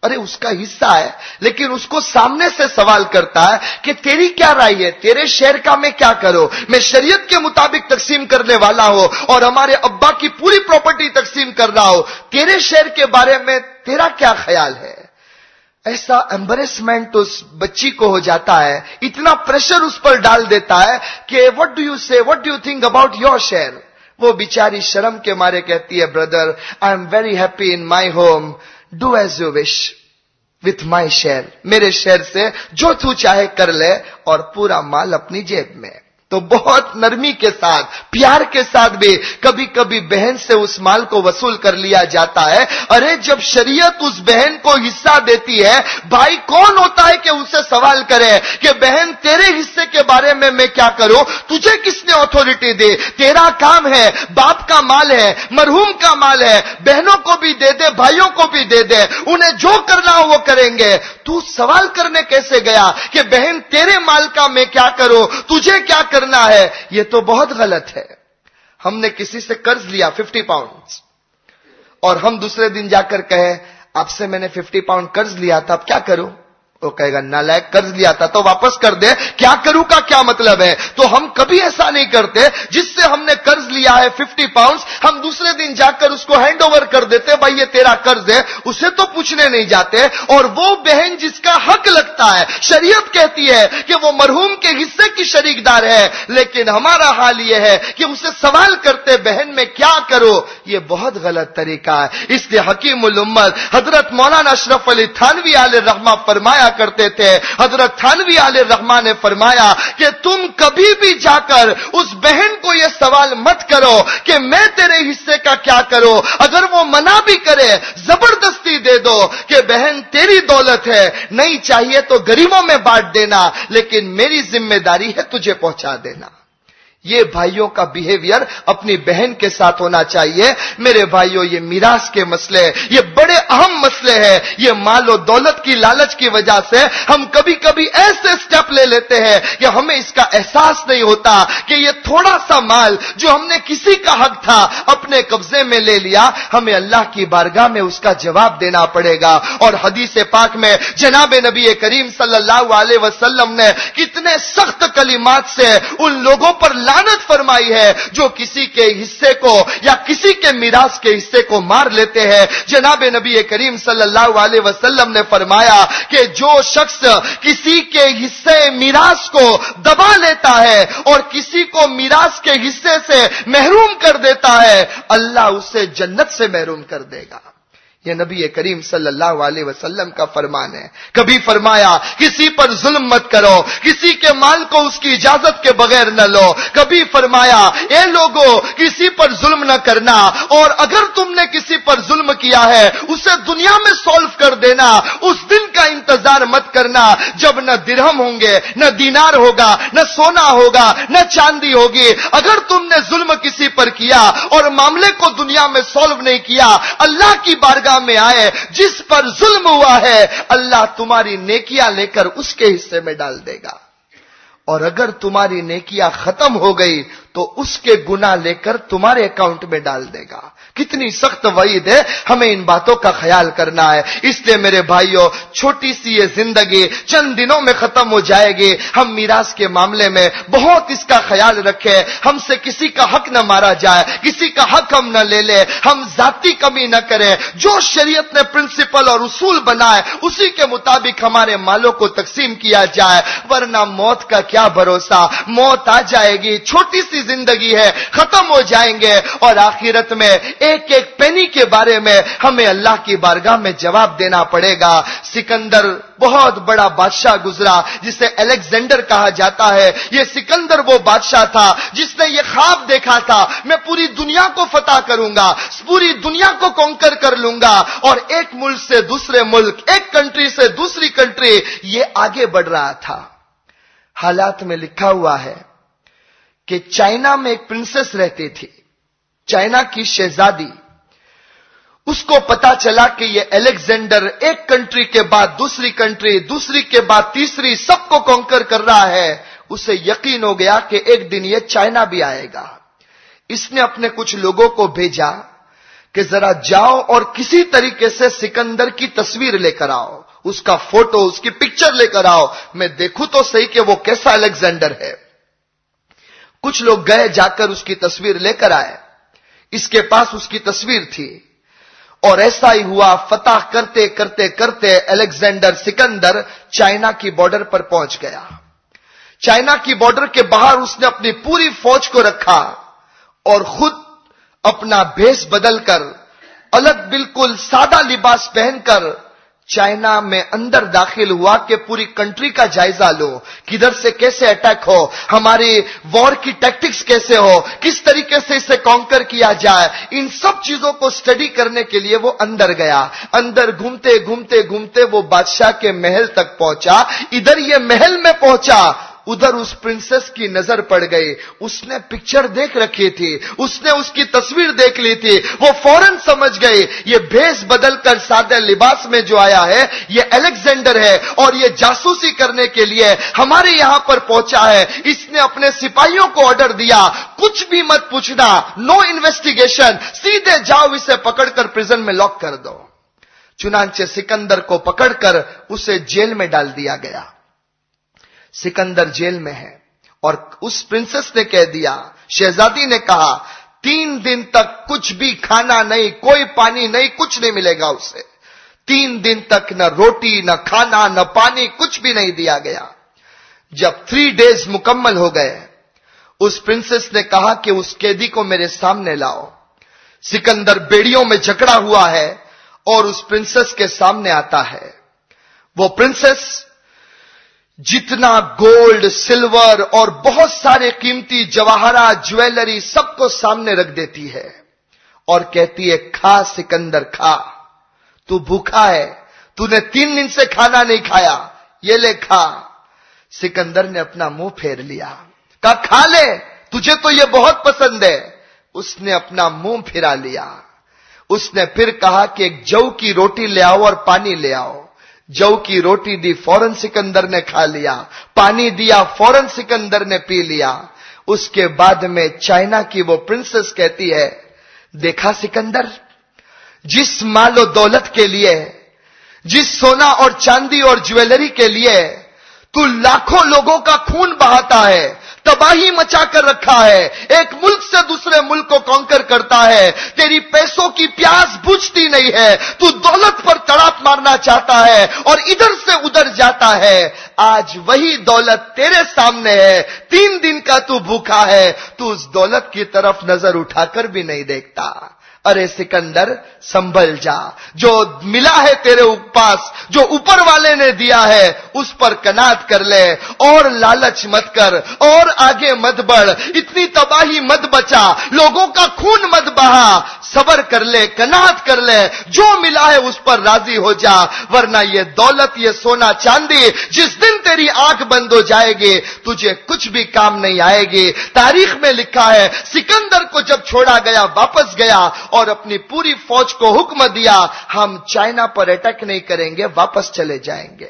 ارے اس کا حصہ ہے، لیکن اس کو سامنے سے سوال کرتا ہے کہ تیری کیا رائے ہے، تیرے شہر کا میں کیا کروں، میں شریعت کے مطابق تقسیم کرنے والا ہوں اور ہمارے ابا کی پوری پراپرٹی تقسیم کر رہا ہوں، تیرے شہر کے بارے میں تیرا کیا خیال ہے؟ ایسا ایمبریسمنٹ اس بچی کو ہو جاتا ہے، اتنا پریشر اس پر ڈال دیتا ہے کہ what do you say, what do you think about your share؟ وہ بیچاری شرم کے مارے کہتی ہے brother I am very happy in my home, do as you wish with my share، میرے شہر سے جو تو چاہے کر لے اور پورا مال اپنی جیب میں۔ تو بہت نرمی کے ساتھ، پیار کے ساتھ بھی کبھی کبھی بہن سے اس مال کو وصول کر لیا جاتا ہے۔ ارے جب شریعت اس بہن کو حصہ دیتی ہے، بھائی کون ہوتا ہے کہ اسے سوال کرے کہ بہن تیرے حصے کے بارے میں میں کیا کروں، تجھے کس نے اتھارٹی دی؟ تیرا کام ہے، باپ کا مال ہے، مرحوم کا مال ہے، بہنوں کو بھی دے دے، بھائیوں کو بھی دے دے، انہیں جو کرنا ہو وہ کریں گے۔ تو سوال کرنے کیسے گیا کہ بہن تیرے مال کا میں کیا کروں، تجھے کیا کرنا ہے؟ یہ تو بہت غلط ہے۔ ہم نے کسی سے قرض لیا 50 پاؤنڈ اور ہم دوسرے دن جا کر کہے آپ سے میں نے 50 پاؤنڈ قرض لیا تھا، اب کیا کروں؟ وہ کہے گا نالائق، قرض لیا تھا تو واپس کر دے، کیا کروں کا کیا مطلب ہے؟ تو ہم کبھی ایسا نہیں کرتے، جس سے ہم نے قرض لیا ہے 50 پاؤنڈ ہم دوسرے دن جا کر اس کو ہینڈ اوور کر دیتے، بھائی یہ تیرا قرض ہے، اسے تو پوچھنے نہیں جاتے۔ اور وہ بہن جس کا حق لگتا ہے، شریعت کہتی ہے کہ وہ مرحوم کے حصے کی شریک دار ہے، لیکن ہمارا حال یہ ہے کہ اسے سوال کرتے بہن میں کیا کرو، یہ بہت غلط طریقہ ہے۔ اس لیے حکیم الامت حضرت مولانا اشرف علی تھانوی علیہ الرحمہ فرمایا کرتے تھے، حضرت تھانوی علیہ الرحمہ نے فرمایا کہ تم کبھی بھی جا کر اس بہن کو یہ سوال مت کرو کہ میں تیرے حصے کا کیا کروں، اگر وہ منع بھی کرے زبردستی دے دو کہ بہن تیری دولت ہے، نہیں چاہیے تو غریبوں میں بانٹ دینا، لیکن میری ذمہ داری ہے تجھے پہنچا دینا۔ یہ بھائیوں کا بیہیویئر اپنی بہن کے ساتھ ہونا چاہیے۔ میرے بھائیوں یہ میراث کے مسئلے، یہ بڑے اہم مسئلے ہیں۔ یہ مال و دولت کی لالچ کی وجہ سے ہم کبھی کبھی ایسے سٹیپ لے لیتے ہیں کہ ہمیں اس کا احساس نہیں ہوتا کہ یہ تھوڑا سا مال جو ہم نے کسی کا حق تھا اپنے قبضے میں لے لیا، ہمیں اللہ کی بارگاہ میں اس کا جواب دینا پڑے گا۔ اور حدیث پاک میں جناب نبی کریم صلی اللہ علیہ وسلم نے کتنے سخت کلمات سے ان لوگوں پر لعنت فرمائی ہے جو کسی کے حصے کو یا کسی کے میراث کے حصے کو مار لیتے ہیں۔ جناب نبی کریم صلی اللہ علیہ وسلم نے فرمایا کہ جو شخص کسی کے حصے میراث کو دبا لیتا ہے اور کسی کو میراث کے حصے سے محروم کر دیتا ہے، اللہ اسے جنت سے محروم کر دے گا۔ یہ نبی کریم صلی اللہ علیہ وسلم کا فرمان ہے۔ کبھی فرمایا کسی پر ظلم مت کرو، کسی کے مال کو اس کی اجازت کے بغیر نہ لو۔ کبھی فرمایا اے لوگو کسی پر ظلم نہ کرنا، اور اگر تم نے کسی پر ظلم کیا ہے اسے دنیا میں سولو کر دینا، اس دن کا انتظار مت کرنا جب نہ درہم ہوں گے، نہ دینار ہوگا، نہ سونا ہوگا، نہ چاندی ہوگی۔ اگر تم نے ظلم کسی پر کیا اور معاملے کو دنیا میں سولو نہیں کیا، اللہ کی بارگاہ میں آئے جس پر ظلم ہوا ہے اللہ تمہاری نیکیاں لے کر اس کے حصے میں ڈال دے گا، اور اگر تمہاری نیکیاں ختم ہو گئی تو اس کے گناہ لے کر تمہارے اکاؤنٹ میں ڈال دے گا۔ کتنی سخت وعید ہے، ہمیں ان باتوں کا خیال کرنا ہے۔ اس لیے میرے بھائیوں چھوٹی سی یہ زندگی چند دنوں میں ختم ہو جائے گی، ہم میراث کے معاملے میں بہت اس کا خیال رکھیں، ہم سے کسی کا حق نہ مارا جائے، کسی کا حق ہم نہ لے لیں، ہم ذاتی کمی نہ کریں، جو شریعت نے پرنسپل اور اصول بنائے اسی کے مطابق ہمارے مالوں کو تقسیم کیا جائے، ورنہ موت کا کیا بھروسہ، موت آ جائے گی، چھوٹی سی زندگی ہے، ختم ہو جائیں گے، اور آخرت میں ایک ایک پینی کے بارے میں ہمیں اللہ کی بارگاہ میں جواب دینا پڑے گا۔ سکندر بہت بڑا بادشاہ گزرا جسے الیگزینڈر کہا جاتا ہے۔ یہ سکندر وہ بادشاہ تھا جس نے یہ خواب دیکھا تھا میں پوری دنیا کو فتح کروں گا، پوری دنیا کو کانکر کر لوں گا، اور ایک ملک سے دوسرے ملک، ایک کنٹری سے دوسری کنٹری یہ آگے بڑھ رہا تھا۔ حالات میں لکھا ہوا ہے کہ چائنا میں ایک پرنسس رہتی تھی، چائنا کی شہزادی۔ اس کو پتا چلا کہ یہ الیگزینڈر ایک کنٹری کے بعد دوسری کنٹری، دوسری کے بعد تیسری، سب کو کانکر کر رہا ہے۔ اسے یقین ہو گیا کہ ایک دن یہ چائنا بھی آئے گا۔ اس نے اپنے کچھ لوگوں کو بھیجا کہ ذرا جاؤ اور کسی طریقے سے سکندر کی تصویر لے کر آؤ, اس کا فوٹو, اس کی پکچر لے کر آؤ, میں دیکھوں تو صحیح کہ وہ کیسا الیگزینڈر ہے. کچھ لوگ گئے, جا کر اس کی تصویر لے کر آئے. اس کے پاس اس کی تصویر تھی, اور ایسا ہی ہوا, فتح کرتے کرتے کرتے الیگزینڈر سکندر چائنا کی بارڈر پر پہنچ گیا. چائنا کی بارڈر کے باہر اس نے اپنی پوری فوج کو رکھا اور خود اپنا بھیس بدل کر, الگ بالکل سادہ لباس پہن کر چائنا میں اندر داخل ہوا کہ پوری کنٹری کا جائزہ لو, کدھر سے کیسے اٹیک ہو, ہماری وار کی ٹیکٹکس کیسے ہو, کس طریقے سے اسے کانکر کیا جائے, ان سب چیزوں کو سٹڈی کرنے کے لیے وہ اندر گیا. اندر گھومتے گھومتے گھومتے وہ بادشاہ کے محل تک پہنچا. ادھر یہ محل میں پہنچا, ادھر اس پرنسس کی نظر پڑ گئی. اس نے پکچر دیکھ رکھی تھی, اس نے اس کی تصویر دیکھ لی تھی. وہ فوراً سمجھ گئی یہ بھیس بدل کر سادہ لباس میں جو آیا ہے یہ الیگزینڈر ہے, اور یہ جاسوسی کرنے کے لیے ہمارے یہاں پر پہنچا ہے. اس نے اپنے سپاہیوں کو آرڈر دیا, کچھ بھی مت پوچھنا, نو انویسٹیگیشن, سیدھے جاؤ اسے پکڑ کر پرزن میں لاک کر دو. چنانچہ سکندر کو پکڑ کر اسے جیل میں ڈال دیا گیا. سکندر جیل میں ہے, اور اس پرنسس نے کہہ دیا, شہزادی نے کہا 3 دن تک کچھ بھی کھانا نہیں, کوئی پانی نہیں, کچھ نہیں ملے گا اسے. 3 دن تک نہ روٹی, نہ کھانا, نہ پانی, کچھ بھی نہیں دیا گیا. جب 3 ڈیز مکمل ہو گئے, اس پرنسس نے کہا کہ اس قیدی کو میرے سامنے لاؤ. سکندر بیڑیوں میں جکڑا ہوا ہے اور اس پرنسس کے سامنے آتا ہے. وہ پرنسس جتنا گولڈ, سلور اور بہت سارے قیمتی جواہرات, جویلری سب کو سامنے رکھ دیتی ہے اور کہتی ہے, کھا سکندر کھا, تو بھوکا ہے, تو نے 3 دن سے کھانا نہیں کھایا, یہ لے کھا. سکندر نے اپنا منہ پھیر لیا, کہا کھا لے, تجھے تو یہ بہت پسند ہے. اس نے اپنا منہ پھرا لیا. اس نے پھر کہا کہ ایک جو کی روٹی لے آؤ اور پانی لے آؤ. جو کی روٹی دی, فوراً سکندر نے کھا لیا. پانی دیا, فوراً سکندر نے پی لیا. اس کے بعد میں چائنا کی وہ پرنسس کہتی ہے, دیکھا سکندر, جس مال و دولت کے لیے, جس سونا اور چاندی اور جویلری کے لیے تو لاکھوں لوگوں کا خون بہاتا ہے, تباہی مچا کر رکھا ہے, ایک ملک سے دوسرے ملک کو کانکر کرتا ہے, تیری پیسوں کی پیاس بجھتی نہیں ہے, تو دولت پر تڑاپ مارنا چاہتا ہے اور ادھر سے ادھر جاتا ہے. آج وہی دولت تیرے سامنے ہے, 3 دن کا تو بھوکا ہے, تو اس دولت کی طرف نظر اٹھا کر بھی نہیں دیکھتا. ارے سکندر سنبھل جا, جو ملا ہے تیرے پاس, جو اوپر والے نے دیا ہے اس پر قناعت کر لے, اور لالچ مت کر, اور آگے مت بڑھ, اتنی تباہی مت بچا, لوگوں کا خون مت بہا, صبر کر لے, قناعت کر لے, جو ملا ہے اس پر راضی ہو جا, ورنہ یہ دولت, یہ سونا چاندی جس دن تیری آنکھ بند ہو جائے گی تجھے کچھ بھی کام نہیں آئے گی. تاریخ میں لکھا ہے سکندر کو جب چھوڑا گیا واپس گیا اور اپنی پوری فوج کو حکم دیا, ہم چائنا پر اٹیک نہیں کریں گے, واپس چلے جائیں گے.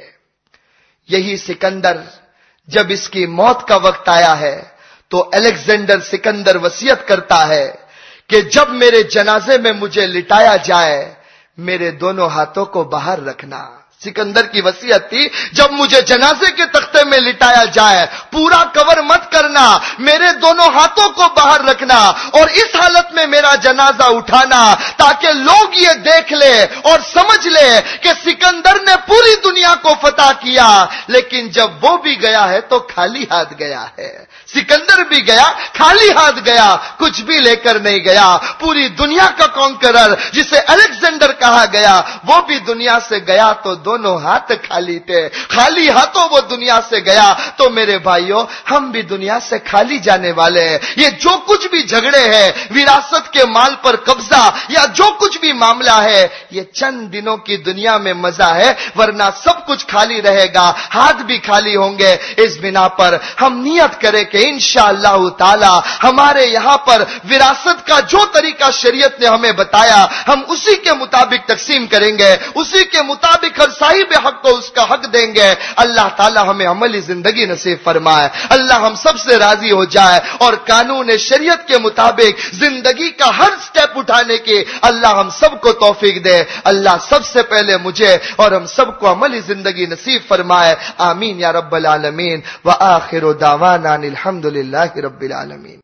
یہی سکندر جب اس کی موت کا وقت آیا ہے تو الیگزینڈر سکندر وصیت کرتا ہے کہ جب میرے جنازے میں مجھے لٹایا جائے, میرے دونوں ہاتھوں کو باہر رکھنا. سکندر کی وصیت تھی, جب مجھے جنازے کے تختے میں لٹایا جائے پورا کور مت کرنا, میرے دونوں ہاتھوں کو باہر رکھنا, اور اس حالت میں میرا جنازہ اٹھانا تاکہ لوگ یہ دیکھ لے اور سمجھ لے کہ سکندر نے پوری دنیا کو فتح کیا, لیکن جب وہ بھی گیا ہے تو خالی ہاتھ گیا ہے. سکندر بھی گیا خالی ہاتھ گیا, کچھ بھی لے کر نہیں گیا. پوری دنیا کا کانکرر جسے الیگزینڈر کہا گیا, وہ بھی دنیا سے گیا تو دونوں ہاتھ خالی تھے, خالی ہاتھوں وہ دنیا سے گیا. تو میرے بھائیوں, ہم بھی دنیا سے خالی جانے والے ہیں. یہ جو کچھ بھی جھگڑے ہیں, وراثت کے مال پر قبضہ, یا جو کچھ بھی معاملہ ہے, یہ چند دنوں کی دنیا میں مزہ ہے, ورنہ سب کچھ خالی رہے گا، ہاتھ بھی خالی ہوں گے۔ اس بنا پر ہم نیت کریں کہ انشاءاللہ تعالی ہمارے یہاں پر وراثت کا جو طریقہ شریعت نے ہمیں بتایا ہم اسی کے مطابق تقسیم کریں گے، اسی کے مطابق ہر صاحب حق کو اس کا حق دیں گے۔ اللہ تعالی ہمیں عملی زندگی نصیب فرمائے، اللہ ہم سب سے راضی ہو جائے اور قانون شریعت کے مطابق زندگی کا ہر سٹیپ اٹھانے کی اللہ ہم سب کو توفیق دے۔ اللہ سب سے پہلے مجھے اور ہم سب کو عملی زندگی نصیب فرمائے، آمین یا رب العالمین۔ وآخر دعوانا الحمدللہ رب العالمین۔